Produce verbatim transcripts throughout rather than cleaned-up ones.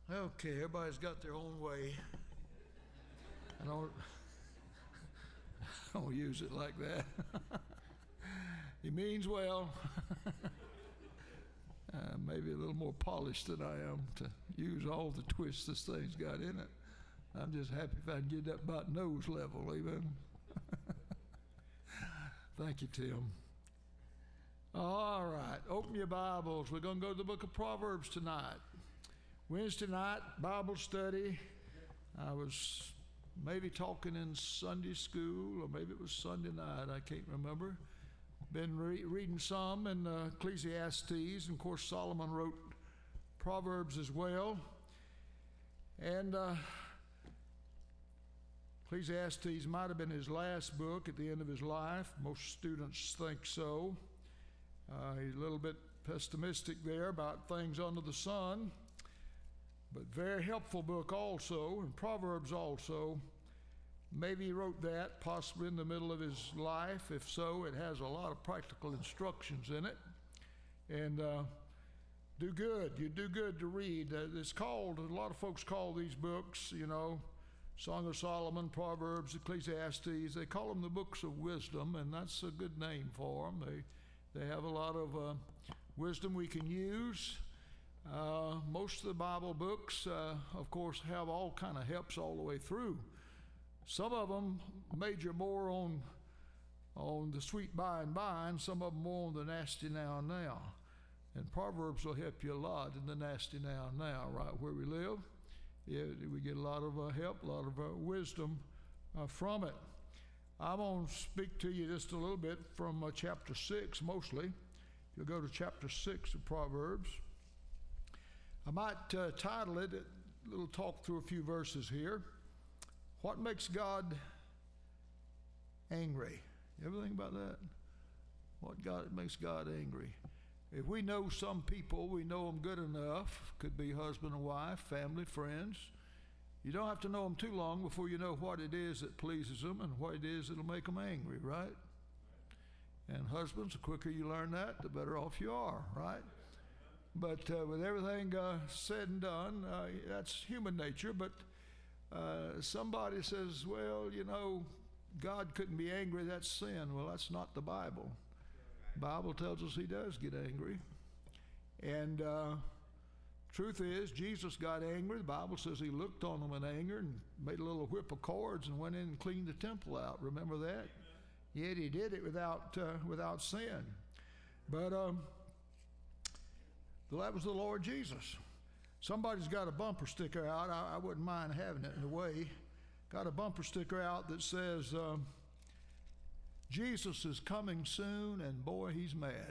Okay, everybody's got their own way. I don't, I don't use it like that. He means well. uh, maybe a little more polished than I am to use all the twists this thing's got in it. I'm just happy if I can get up about nose level, amen. Thank you, Tim. All right, open your Bibles. We're going to go to the book of Proverbs tonight. Wednesday night, Bible study. I was maybe talking in Sunday school, or maybe it was Sunday night. I can't remember. Been re- reading some in uh, Ecclesiastes, and of course Solomon wrote Proverbs as well. And uh, Ecclesiastes might have been his last book at the end of his life. Most students think so. Uh, he's a little bit pessimistic there about things under the sun. But very helpful book also, and Proverbs also. Maybe he wrote that possibly in the middle of his life. If so, it has a lot of practical instructions in it. And uh, do good. You do good to read. Uh, it's called, a lot of folks call these books, you know, Song of Solomon, Proverbs, Ecclesiastes. They call them the books of wisdom, and that's a good name for them. They, they have a lot of uh, wisdom we can use. Uh, most of the Bible books, uh, of course, have all kind of helps all the way through. Some of them major more on on the sweet by and by, and some of them more on the nasty now and now. And Proverbs will help you a lot in the nasty now and now, right where we live. Yeah, we get a lot of uh, help, a lot of uh, wisdom uh, from it. I'm going to speak to you just a little bit from uh, chapter six, mostly. If you'll go to chapter six of Proverbs. I might uh, title it, a little talk through a few verses here. What makes God angry? You ever think about that? What God makes God angry? If we know some people, we know them good enough, could be husband and wife, family, friends. You don't have to know them too long before you know what it is that pleases them and what it is that'll make them angry, right? And husbands, the quicker you learn that, the better off you are, right? But uh, with everything uh, said and done, uh, that's human nature. But uh, somebody says, well, you know, God couldn't be angry, that's sin. Well, that's not the Bible. The Bible tells us he does get angry. And uh, truth is, Jesus got angry. The Bible says he looked on them in anger and made a little whip of cords and went in and cleaned the temple out. Remember that? Yet he did it without, uh, without sin. But... Um, That was the Lord Jesus. Somebody's got a bumper sticker out. I, I wouldn't mind having it in a way. Got a bumper sticker out that says, um, Jesus is coming soon, and boy, he's mad.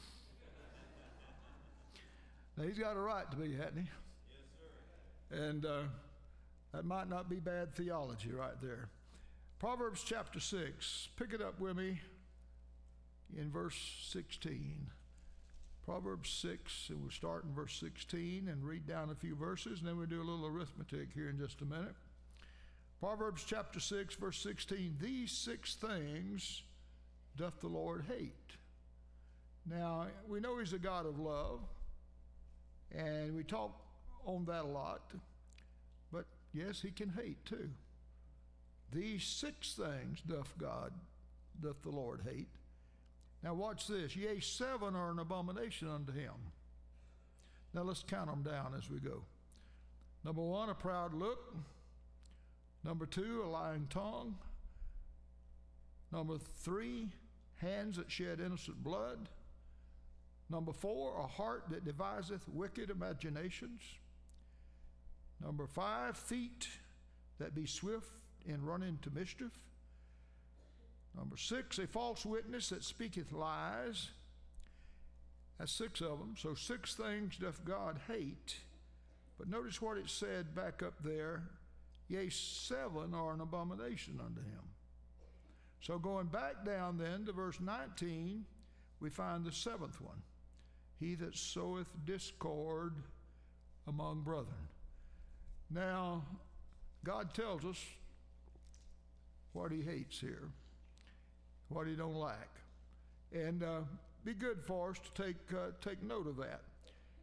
Now, he's got a right to be, hasn't he? Yes, sir. And uh, that might not be bad theology right there. Proverbs chapter six. Pick it up with me in verse sixteen. Proverbs six, and we'll start in verse sixteen and read down a few verses, and then we'll do a little arithmetic here in just a minute. Proverbs chapter six, verse sixteen, these six things doth the Lord hate. Now, we know he's a God of love, and we talk on that a lot, but yes, he can hate too. These six things doth God, doth the Lord hate. Now watch this. Yea, seven are an abomination unto him. Now let's count them down as we go. Number one, a proud look. Number two, a lying tongue. Number three, hands that shed innocent blood. Number four, a heart that deviseth wicked imaginations. Number five, feet that be swift in running to mischief. Number six, a false witness that speaketh lies. That's six of them. So six things doth God hate. But notice what it said back up there. Yea, seven are an abomination unto him. So going back down then to verse nineteen, we find the seventh one. He that soweth discord among brethren. Now, God tells us what he hates here, what he don't like. And uh, be good for us to take uh, take note of that.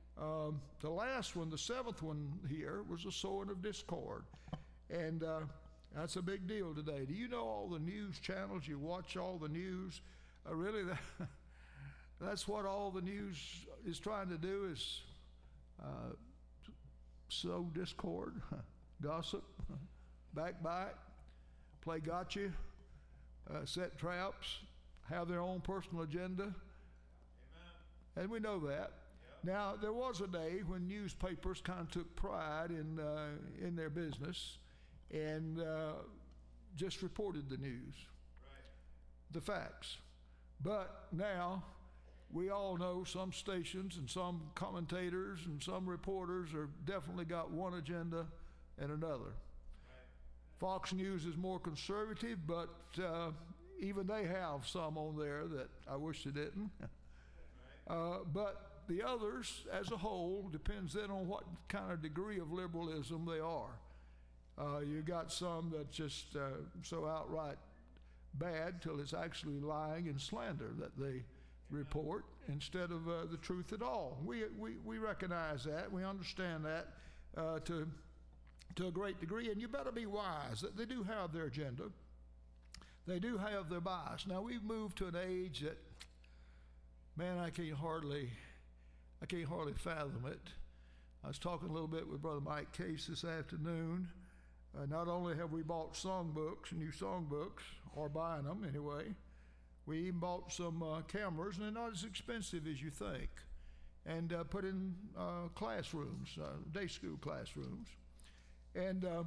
Um, the last one, the seventh one here, was the sowing of discord. And uh, that's a big deal today. Do you know all the news channels? You watch all the news. Uh, really, that, that's what all the news is trying to do, is uh, sow discord, gossip, backbite, play gotcha, uh, set traps, have their own personal agenda. Amen. And we know that. Yep. Now, there was a day when newspapers kind of took pride in, uh, in their business and uh, just reported the news, right, the facts. But now, we all know some stations and some commentators and some reporters are definitely got one agenda and another. Fox News is more conservative, but uh, even they have some on there that I wish they didn't. uh, but the others, as a whole, depends then on what kind of degree of liberalism they are. Uh, you got some that just uh, so outright bad till it's actually lying and slander that they report instead of uh, the truth at all. We, we, we recognize that. We understand that uh, to to a great degree, and you better be wise that they do have their agenda. They do have their bias. Now, we've moved to an age that, man, I can't hardly, I can't hardly fathom it. I was talking a little bit with Brother Mike Case this afternoon. Uh, not only have we bought songbooks, new songbooks, or buying them anyway, we even bought some uh, cameras, and they're not as expensive as you think, and uh, put in uh, classrooms, uh, day school classrooms. And uh,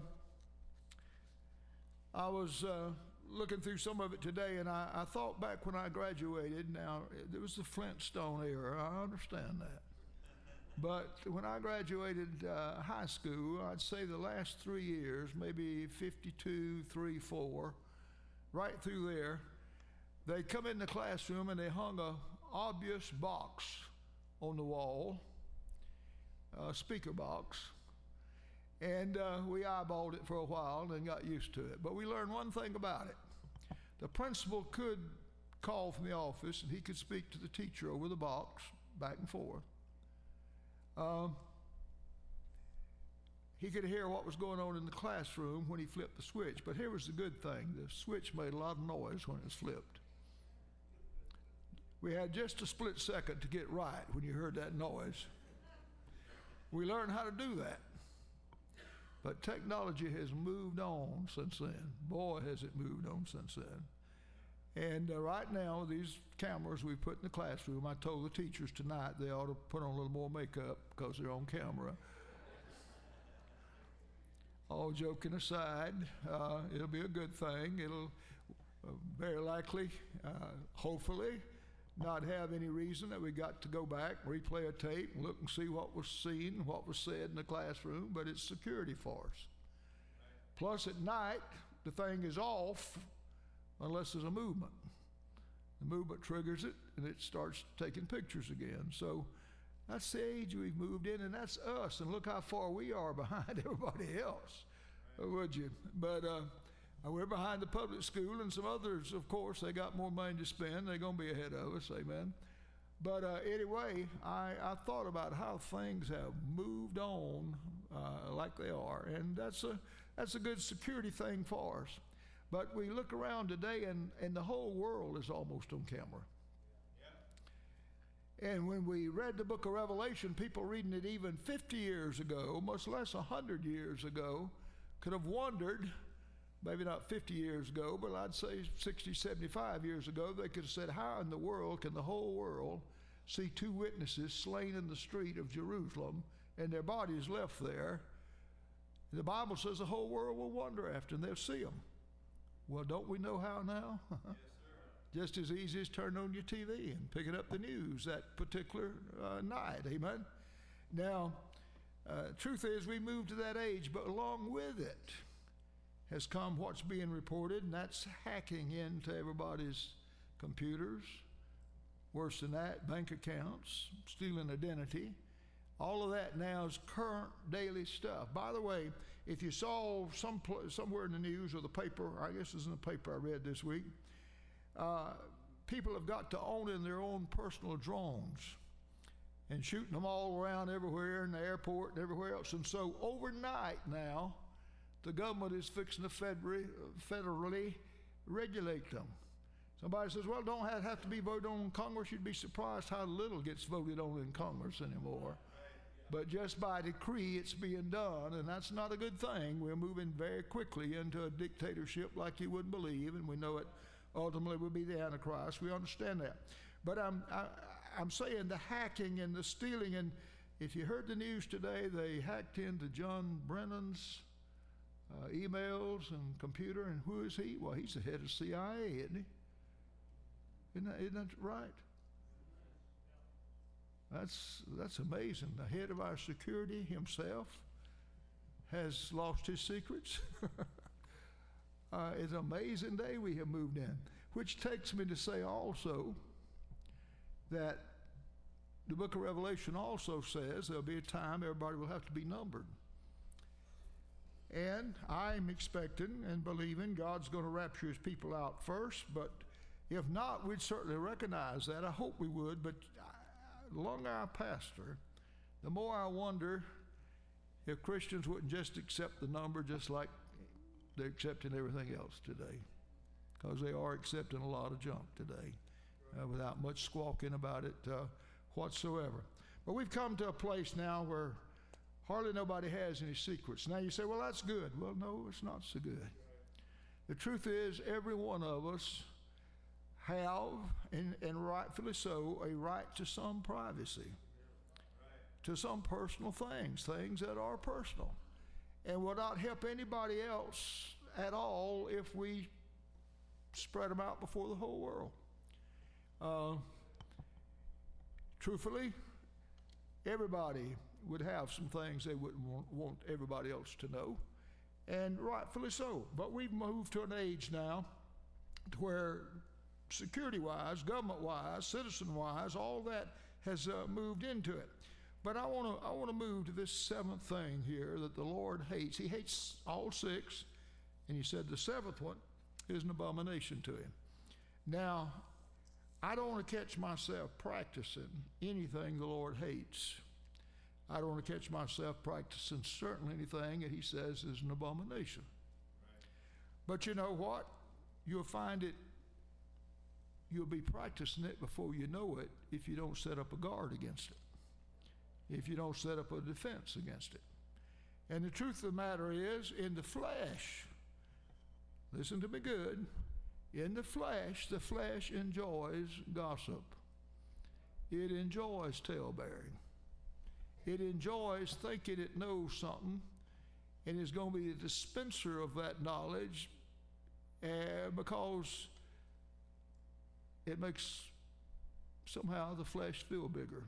I was uh, looking through some of it today, and I, I thought back when I graduated. Now, it was the Flintstone era. I understand that. But when I graduated uh, high school, I'd say the last three years, maybe fifty-two, three, four, right through there, they'd come in the classroom and they hung a obvious box on the wall, a speaker box. And uh, we eyeballed it for a while and got used to it. But we learned one thing about it. The principal could call from the office and he could speak to the teacher over the box, back and forth. Um, he could hear what was going on in the classroom when he flipped the switch. But here was the good thing. The switch made a lot of noise when it was flipped. We had just a split second to get right when you heard that noise. We learned how to do that. But technology has moved on since then. Boy, has it moved on since then. And uh, right now, these cameras we put in the classroom, I told the teachers tonight they ought to put on a little more makeup because they're on camera. All joking aside, uh, it'll be a good thing. It'll uh, very likely, uh, hopefully, not have any reason that we got to go back, replay a tape, and look and see what was seen, what was said in the classroom, but it's security for us. Plus, at night, the thing is off unless there's a movement. The movement triggers it, and it starts taking pictures again. So that's the age we've moved in, and that's us, and look how far we are behind everybody else, would you? But uh, we're behind the public school, and some others, of course, they got more money to spend. They're going to be ahead of us, amen. But uh, anyway, I, I thought about how things have moved on uh, like they are, and that's a, that's a good security thing for us. But we look around today, and, and the whole world is almost on camera. Yeah. And when we read the book of Revelation, people reading it even fifty years ago, much less one hundred years ago, could have wondered, maybe not fifty years ago, but I'd say sixty, seventy-five years ago, they could have said, how in the world can the whole world see two witnesses slain in the street of Jerusalem and their bodies left there? The Bible says the whole world will wonder after, and they'll see them. Well, don't we know how now? Yes, sir. Just as easy as turning on your T V and picking up the news that particular uh, night, amen? Now, uh, truth is, we moved to that age, but along with it has come what's being reported, and that's hacking into everybody's computers. Worse than that, bank accounts, stealing identity. All of that now is current daily stuff. By the way, if you saw some pl- somewhere in the news or the paper, I guess it's in the paper I read this week, uh, people have got to own in their own personal drones. and shooting them all around everywhere in the airport and everywhere else. And so overnight now, the government is fixing to federally, federally regulate them. Somebody says, well, don't have, have to be voted on in Congress. You'd be surprised how little gets voted on in Congress anymore. But just by decree, it's being done, and that's not a good thing. We're moving very quickly into a dictatorship like you wouldn't believe, and we know it ultimately will be the Antichrist. We understand that. But I'm, I, I'm saying the hacking and the stealing, and if you heard the news today, they hacked into John Brennan's uh, emails and computer, and who is he? Well, he's the head of C I A, isn't he? Isn't that, isn't that right? That's, that's amazing. The head of our security himself has lost his secrets. uh, it's an amazing day we have moved in, which takes me to say also that the book of Revelation also says there'll be a time everybody will have to be numbered. And I'm expecting and believing God's going to rapture his people out first, but if not, we'd certainly recognize that. I hope we would, but the longer I pastor, the more I wonder if Christians wouldn't just accept the number just like they're accepting everything else today, because they are accepting a lot of junk today uh, without much squawking about it uh, whatsoever. But we've come to a place now where hardly nobody has any secrets. Now you say, well, that's good. Well, no, it's not so good. The truth is, every one of us have, and, and rightfully so, a right to some privacy, to some personal things, things that are personal, and will not help anybody else at all if we spread them out before the whole world. Uh, truthfully, everybody would have some things they wouldn't want, want everybody else to know, and rightfully so. But we've moved to an age now to where security-wise, government-wise, citizen-wise, all that has uh, moved into it. But I want to I want to move to this seventh thing here that the Lord hates. He hates all six, and he said the seventh one is an abomination to him. Now, I don't want to catch myself practicing anything the Lord hates. I don't want to catch myself practicing certainly anything that he says is an abomination. Right. But you know what? You'll find it You'll be practicing it before you know it if you don't set up a guard against it, if you don't set up a defense against it. And the truth of the matter is, in the flesh, listen to me good, in the flesh, the flesh enjoys gossip. It enjoys talebearing. It enjoys thinking it knows something and is going to be the dispenser of that knowledge uh, because it makes somehow the flesh feel bigger.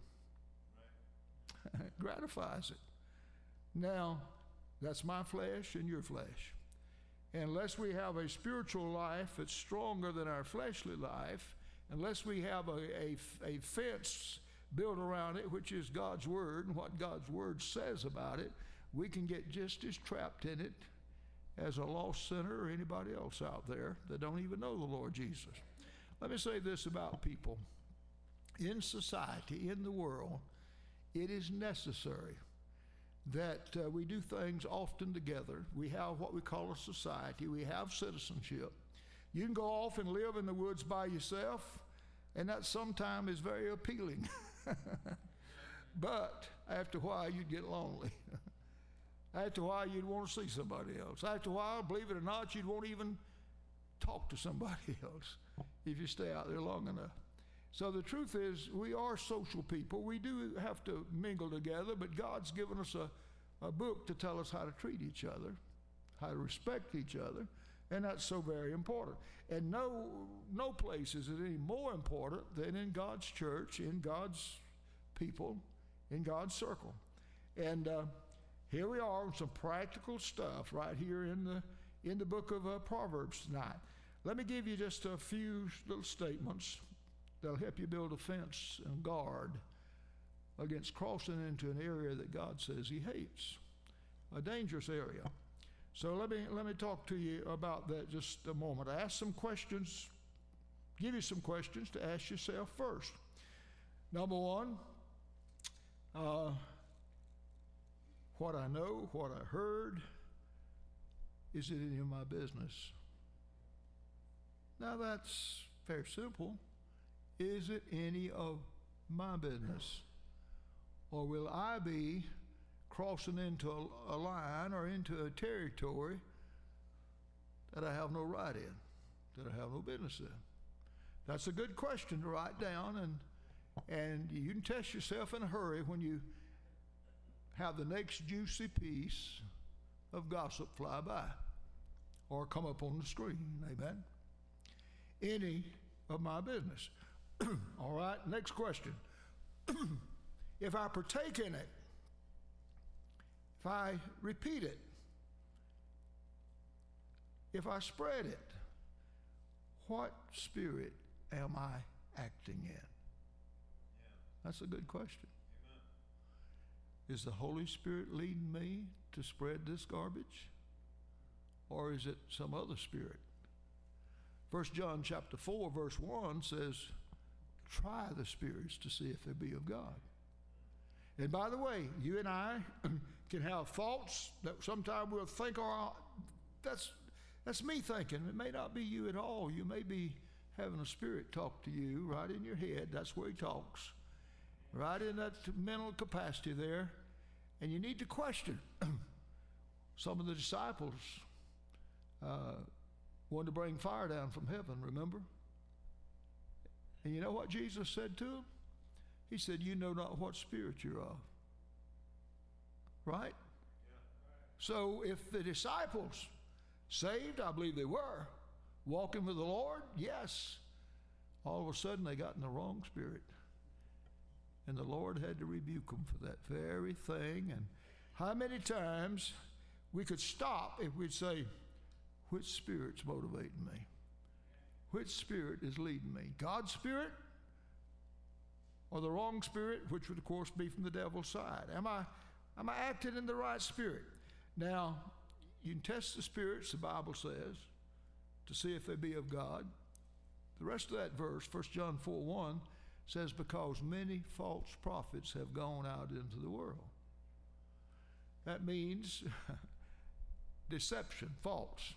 Right. Gratifies it. Now, that's my flesh and your flesh. Unless we have a spiritual life that's stronger than our fleshly life, unless we have a, a, a fence built around it, which is God's Word and what God's Word says about it, we can get just as trapped in it as a lost sinner or anybody else out there that don't even know the Lord Jesus. Let me say this about people. In society, in the world, it is necessary that uh, we do things often together. We have what we call a society. We have citizenship. You can go off and live in the woods by yourself, and that sometimes is very appealing. But after a while, you'd get lonely. After a while, you'd want to see somebody else. After a while, believe it or not, you'd won't even talk to somebody else if you stay out there long enough. So the truth is, we are social people. We do have to mingle together, but God's given us a, a book to tell us how to treat each other, how to respect each other, and that's so very important. And no, no place is it any more important than in God's church, in God's people, in God's circle. And uh, here we are with some practical stuff right here in the in the book of uh, Proverbs tonight. Let me give you just a few little statements that'll help you build a fence and guard against crossing into an area that God says he hates, a dangerous area. So let me let me talk to you about that just a moment. I ask some questions, give you some questions to ask yourself first. Number one, Uh, what I know, what I heard, is it any of my business? Now that's very simple. Is it any of my business? Or will I be crossing into a, a line or into a territory that I have no right in, that I have no business in? That's a good question to write down, and and you can test yourself in a hurry when you have the next juicy piece of gossip fly by or come up on the screen. Amen. Any of my business. All right, next question. If I partake in it, if I repeat it, if I spread it, what spirit am I acting in? Yeah. That's a good question. Amen. Is the Holy Spirit leading me to spread this garbage? Or is it some other spirit? First John chapter four, verse one says, try the spirits to see if they be of God. And by the way, you and I can have thoughts that sometimes we'll think, oh, that's, that's me thinking. It may not be you at all. You may be having a spirit talk to you right in your head. That's where he talks. Right in that mental capacity there. And you need to question. Some of the disciples uh, wanted to bring fire down from heaven, remember? And you know what Jesus said to them? He said, you know not what spirit you're of. Right? Yeah. So if the disciples, saved, I believe they were, walking with the Lord, yes, all of a sudden they got in the wrong spirit. And the Lord had to rebuke them for that very thing. And how many times we could stop if we'd say, which spirit's motivating me? Which spirit is leading me? God's spirit or the wrong spirit, which would of course be from the devil's side? Am I, am I acting in the right spirit? Now, you can test the spirits, the Bible says, to see if they be of God. The rest of that verse, First John four one, says, because many false prophets have gone out into the world. That means deception, false,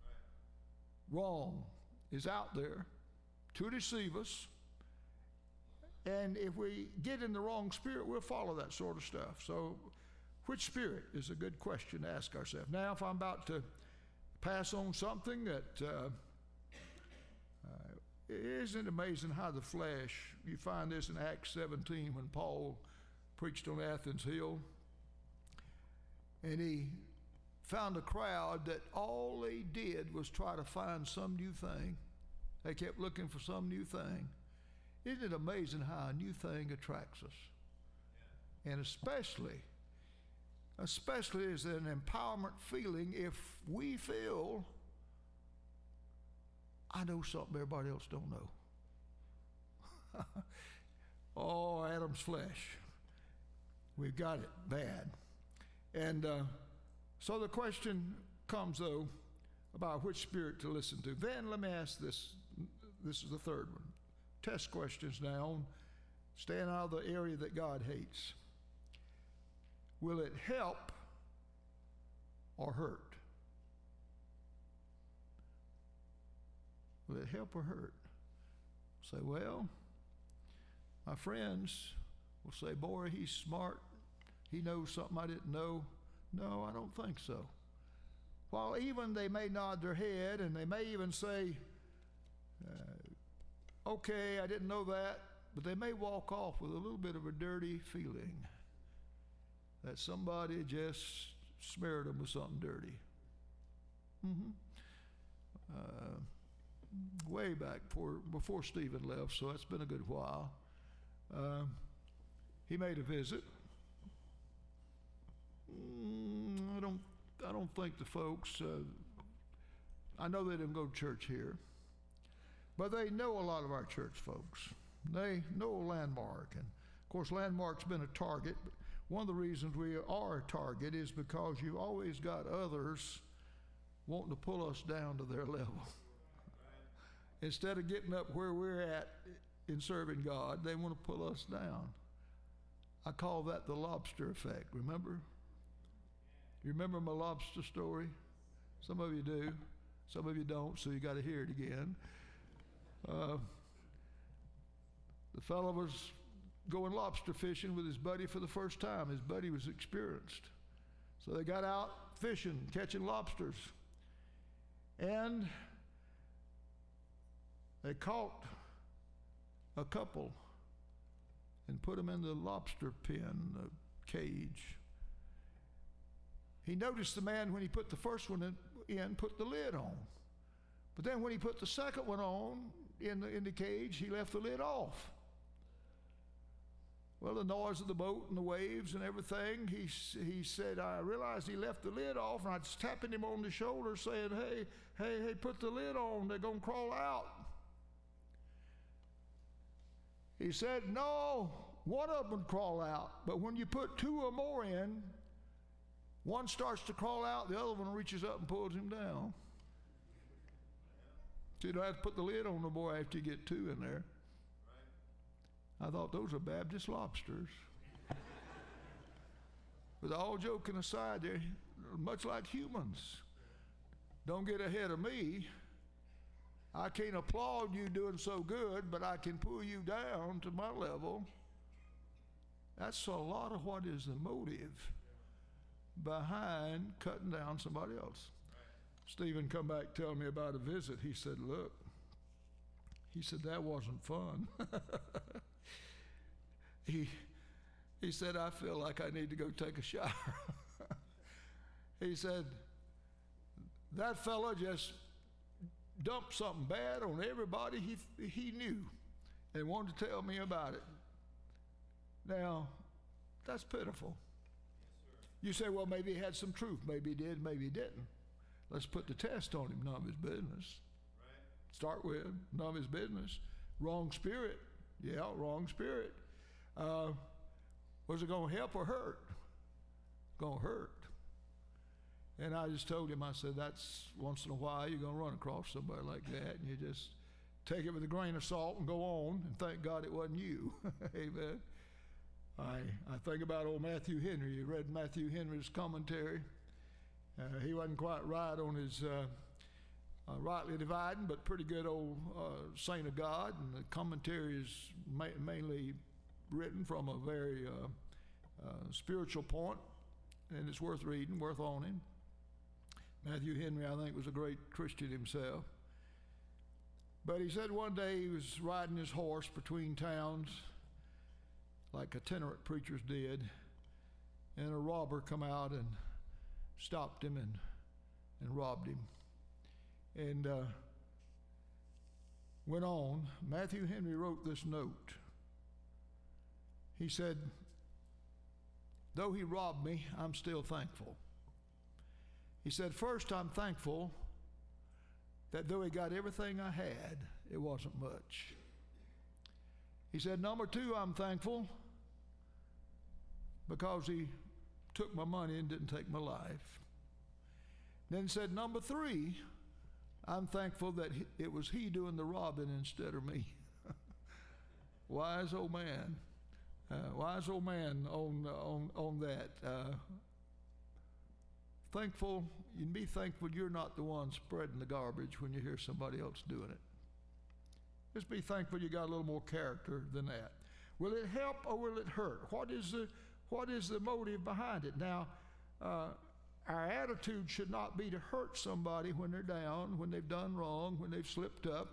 wrong is out there to deceive us. And if we get in the wrong spirit, we'll follow that sort of stuff. So which spirit is a good question to ask ourselves. Now, if I'm about to pass on something that uh, uh, isn't it amazing how the flesh, you find this in Acts seventeen when Paul preached on Athens Hill, and he found a crowd that all they did was try to find some new thing. They kept looking for some new thing. Isn't it amazing how a new thing attracts us? Yeah. And especially, especially is an empowerment feeling if we feel, I know something everybody else don't know. Oh, Adam's flesh. We've got it bad. And uh, so the question comes, though, about which spirit to listen to. Then let me ask this. This is the third one. Test questions now. Staying out of the area that God hates. Will it help or hurt? Will it help or hurt? Say, well, my friends will say, boy, he's smart. He knows something I didn't know. No, I don't think so. While even they may nod their head and they may even say, uh, okay, I didn't know that, but they may walk off with a little bit of a dirty feeling that somebody just smeared them with something dirty. Mm-hmm. Uh, way back before, before Stephen left, so it's been a good while. Uh, he made a visit. Mm, I don't. I don't think the folks. Uh, I know they didn't go to church here, but they know a lot of our church folks. They know Landmark, and of course, Landmark's been a target. But one of the reasons we are a target is because you always got others wanting to pull us down to their level. Instead of getting up where we're at in serving God, they want to pull us down. I call that the lobster effect, remember? You remember my lobster story? Some of you do. Some of you don't, so you got to hear it again. Uh, the fellow was going lobster fishing with his buddy for the first time. His buddy was experienced. So they got out fishing, catching lobsters. And they caught a couple and put them in the lobster pen, the cage. He noticed the man, when he put the first one in, in, put the lid on. But then when he put the second one on in the, in the cage, he left the lid off. Well, the noise of the boat and the waves and everything, he, he said, I realized he left the lid off, and I was tapping him on the shoulder saying, hey, hey, hey, put the lid on, they're going to crawl out. He said, no, one of them would crawl out, but when you put two or more in, one starts to crawl out, the other one reaches up and pulls him down. So you don't have to put the lid on the boy after you get two in there. I thought those are Baptist lobsters. But all joking aside, they're much like humans. Don't get ahead of me. I can't applaud you doing so good, but I can pull you down to my level. That's a lot of what is the motive behind cutting down somebody else. Stephen come back telling me about a visit. He said, look, he said, that wasn't fun. he, he said, I feel like I need to go take a shower. He said, that fella just dumped something bad on everybody he, he knew and wanted to tell me about it. Now, that's pitiful. You say, well, maybe he had some truth. Maybe he did, maybe he didn't. Let's put the test on him. None of his business. Right. Start with none of his business. Wrong spirit. Yeah, wrong spirit. Uh, was it going to help or hurt? Going to hurt. And I just told him, I said, that's once in a while you're going to run across somebody like that, and you just take it with a grain of salt and go on and thank God it wasn't you. Amen. I, I think about old Matthew Henry. You read Matthew Henry's commentary. Uh, he wasn't quite right on his uh, uh, rightly dividing, but pretty good old uh, saint of God. And the commentary is ma- mainly written from a very uh, uh, spiritual point, and it's worth reading, worth owning. Matthew Henry, I think, was a great Christian himself. But he said one day he was riding his horse between towns, like itinerant preachers did, and a robber come out and stopped him and, and robbed him. And uh, went on. Matthew Henry wrote this note. He said, though he robbed me, I'm still thankful. He said, first, I'm thankful that though he got everything I had, it wasn't much. He said, number two, I'm thankful because he took my money and didn't take my life. Then he said, number three, I'm thankful that he, it was he doing the robbing instead of me. Wise old man. Uh, wise old man on, on, on that. Uh, thankful, you can be thankful you're not the one spreading the garbage when you hear somebody else doing it. Just be thankful you got a little more character than that. Will it help or will it hurt? What is the What is the motive behind it? Now, uh, our attitude should not be to hurt somebody when they're down, when they've done wrong, when they've slipped up.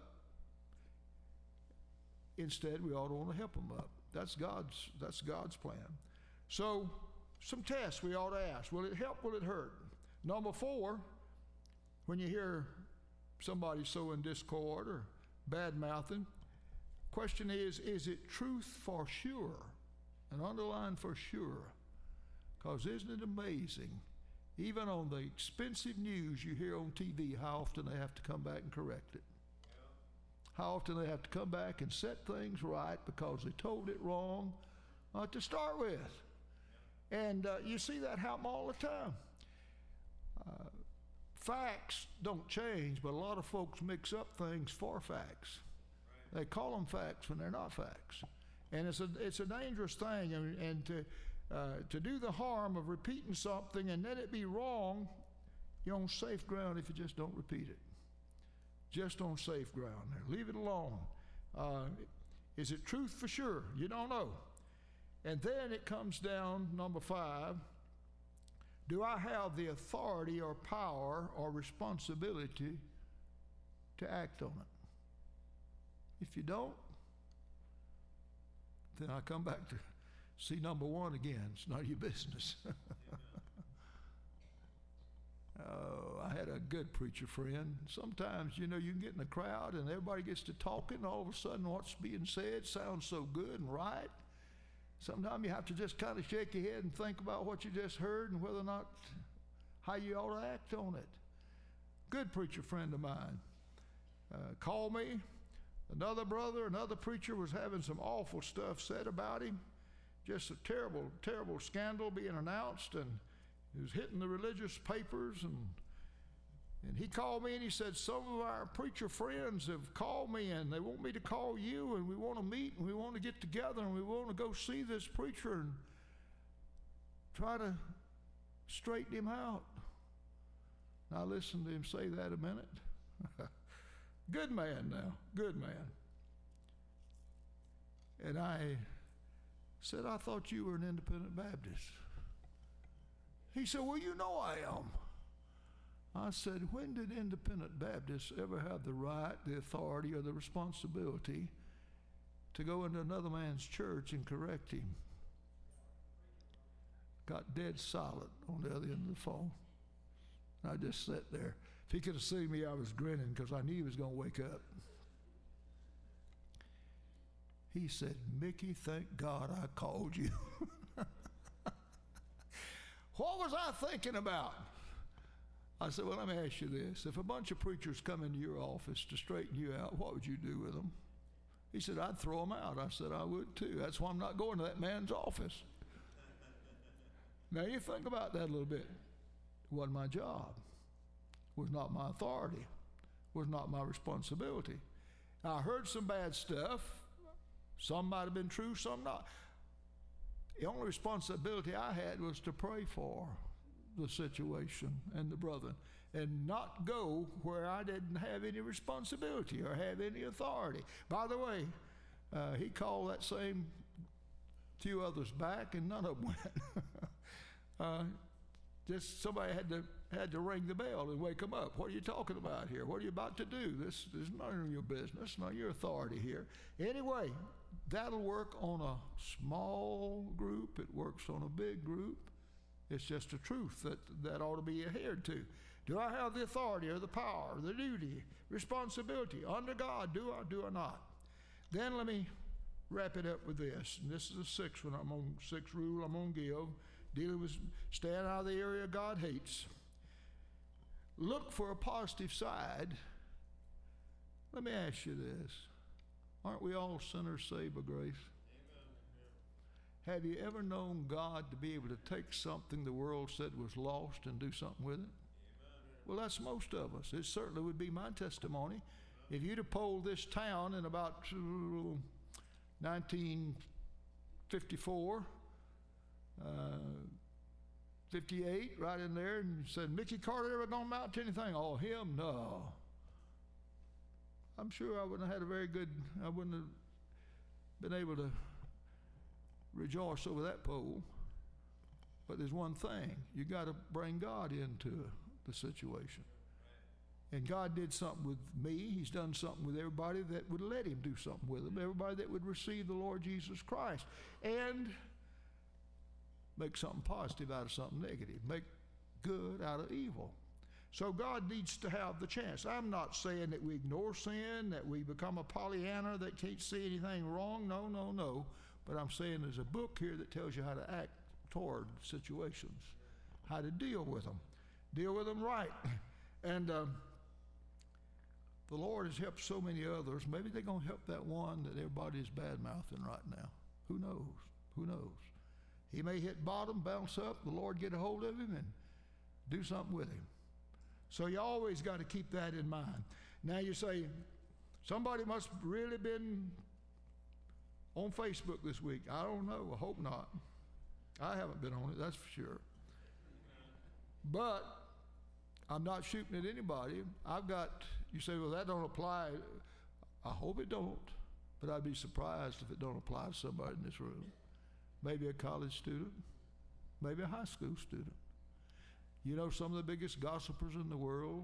Instead, we ought to want to help them up. That's God's, that's God's plan. So, some tests we ought to ask. Will it help? Will it hurt? Number four, when you hear somebody sowing discord or bad-mouthing, question is, is it truth for sure? And underline for sure. Because isn't it amazing, even on the expensive news you hear on T V, how often they have to come back and correct it. Yeah. How often they have to come back and set things right because they told it wrong uh, to start with. Yeah. And uh, you see that happen all the time. Uh, facts don't change, but a lot of folks mix up things for facts. Right. They call them facts when they're not facts. And it's a, it's a dangerous thing. And, and to, uh, to do the harm of repeating something and let it be wrong, you're on safe ground if you just don't repeat it. Just on safe ground there. Leave it alone. Uh, is it truth for sure? You don't know. And then it comes down, number five, do I have the authority or power or responsibility to act on it? If you don't, then I come back to see number one again. It's not your business. Oh, I had a good preacher friend. Sometimes, you know, you can get in a crowd and everybody gets to talking, and all of a sudden what's being said sounds so good and right. Sometimes you have to just kind of shake your head and think about what you just heard and whether or not, how you ought to act on it. Good preacher friend of mine uh, called me. Another brother, another preacher was having some awful stuff said about him. Just a terrible, terrible scandal being announced, and he was hitting the religious papers, and and he called me and he said, some of our preacher friends have called me and they want me to call you, and we want to meet and we want to get together and we want to go see this preacher and try to straighten him out. Now listen to him say that a minute. Good man now, good man. And I said, I thought you were an independent Baptist. He said, well, you know I am. I said, when did independent Baptists ever have the right, the authority, or the responsibility to go into another man's church and correct him? Got dead silent on the other end of the phone. I just sat there. If he could have seen me, I was grinning because I knew he was going to wake up. He said, Mickey, thank God I called you. What was I thinking about? I said, well, let me ask you this. If a bunch of preachers come into your office to straighten you out, what would you do with them? He said, I'd throw them out. I said, I would too. That's why I'm not going to that man's office. Now, you think about that a little bit. It wasn't my job. It was not my authority. It was not my responsibility. I heard some bad stuff. Some might have been true, some not. The only responsibility I had was to pray for the situation and the brother, and not go where I didn't have any responsibility or have any authority. By the way, uh, he called that same few others back, and none of them went. uh, just somebody had to had to ring the bell and wake them up. What are you talking about here? What are you about to do? This, this is none of your business, not your authority here. Anyway, that'll work on a small group. It works on a big group. It's just a truth that, that ought to be adhered to. Do I have the authority or the power, the duty, responsibility under God? Do I, do I not? Then let me wrap it up with this. And this is the sixth one. I'm on sixth rule I'm going to give. Dealing with staying out of the area God hates. Look for a positive side. Let me ask you this. Aren't we all sinners saved by grace? Amen. Have you ever known God to be able to take something the world said was lost and do something with it? Amen. Well, that's most of us. It certainly would be my testimony. Amen. If you'd have polled this town in about uh, nineteen fifty-four, uh, fifty-eight, right in there, and you said, Mickey Carter ever gone out to anything? Oh, him? No. I'm sure I wouldn't have had a very good, I wouldn't have been able to rejoice over that poll. But there's one thing, you got to bring God into the situation. And God did something with me. He's done something with everybody that would let him do something with them, everybody that would receive the Lord Jesus Christ. And make something positive out of something negative. Make good out of evil. So God needs to have the chance. I'm not saying that we ignore sin, that we become a Pollyanna that can't see anything wrong. No, no, no. But I'm saying there's a book here that tells you how to act toward situations, how to deal with them, deal with them right. And um, the Lord has helped so many others. Maybe they're going to help that one that everybody is bad-mouthing right now. Who knows? Who knows? He may hit bottom, bounce up, the Lord get a hold of him and do something with him. So you always got to keep that in mind. Now you say, somebody must have really been on Facebook this week. I don't know. I hope not. I haven't been on it, that's for sure. But I'm not shooting at anybody. I've got, you say, well, that don't apply. I hope it don't, but I'd be surprised if it don't apply to somebody in this room. Maybe a college student, maybe a high school student. You know, some of the biggest gossipers in the world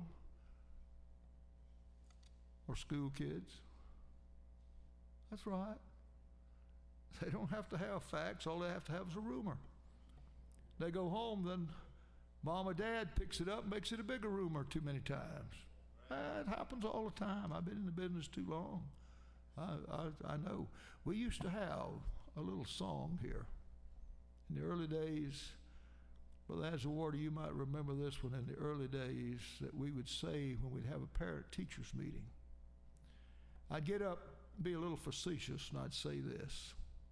are school kids. That's right. They don't have to have facts. All they have to have is a rumor. They go home, then mom or dad picks it up, makes it a bigger rumor too many times. That happens all the time. I've been in the business too long. I, I, I know. We used to have a little song here in the early days. Brother Azzawardi, you might remember this one in the early days that we would say when we'd have a parent-teachers meeting. I'd get up, be a little facetious, and I'd say this.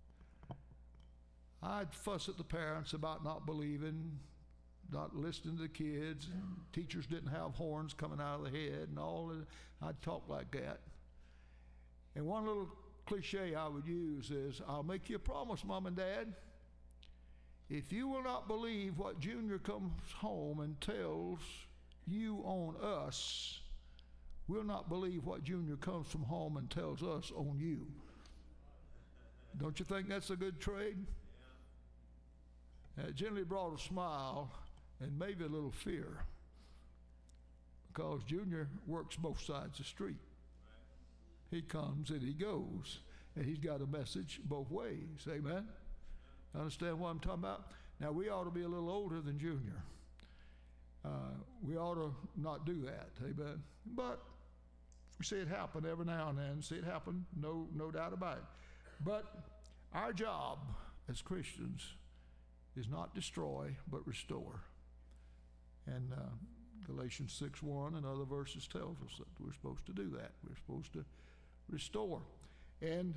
I'd fuss at the parents about not believing, not listening to the kids, and teachers didn't have horns coming out of the head and all. And I'd talk like that. And one little cliche I would use is, I'll make you a promise, Mom and Dad. If you will not believe what Junior comes home and tells you on us, we'll not believe what Junior comes from home and tells us on you. Don't you think that's a good trade? Yeah. It generally brought a smile and maybe a little fear, because Junior works both sides of the street. He comes and he goes, and he's got a message both ways. Amen? Understand what I'm talking about? Now, we ought to be a little older than Junior. Uh, we ought to not do that. Amen? But we see it happen every now and then. See it happen, no, no doubt about it. But our job as Christians is not destroy, but restore. And uh, Galatians six one and other verses tells us that we're supposed to do that. We're supposed to restore. And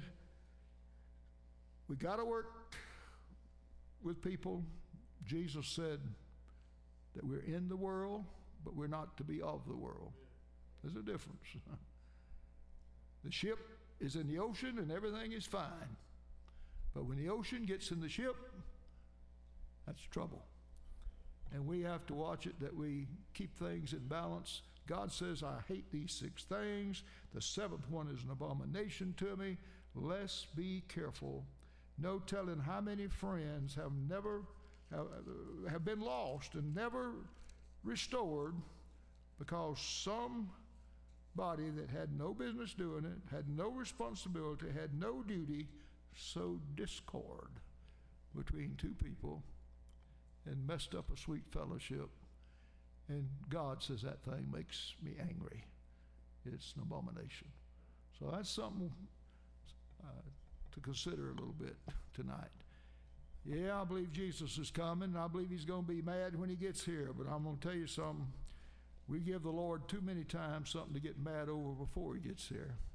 we got to work with people. Jesus said that we're in the world, but we're not to be of the world. There's a difference. The ship is in the ocean and everything is fine. But when the ocean gets in the ship, that's trouble. And we have to watch it that we keep things in balance. God says, I hate these six things. The seventh one is an abomination to me. Let's be careful. No telling how many friends have never have, have been lost and never restored because somebody that had no business doing it, had no responsibility, had no duty, sowed discord between two people and messed up a sweet fellowship. And God says that thing makes me angry. It's an abomination. So that's something uh, to consider a little bit tonight. Yeah, I believe Jesus is coming. I believe he's going to be mad when he gets here. But I'm going to tell you something. We give the Lord too many times something to get mad over before he gets here.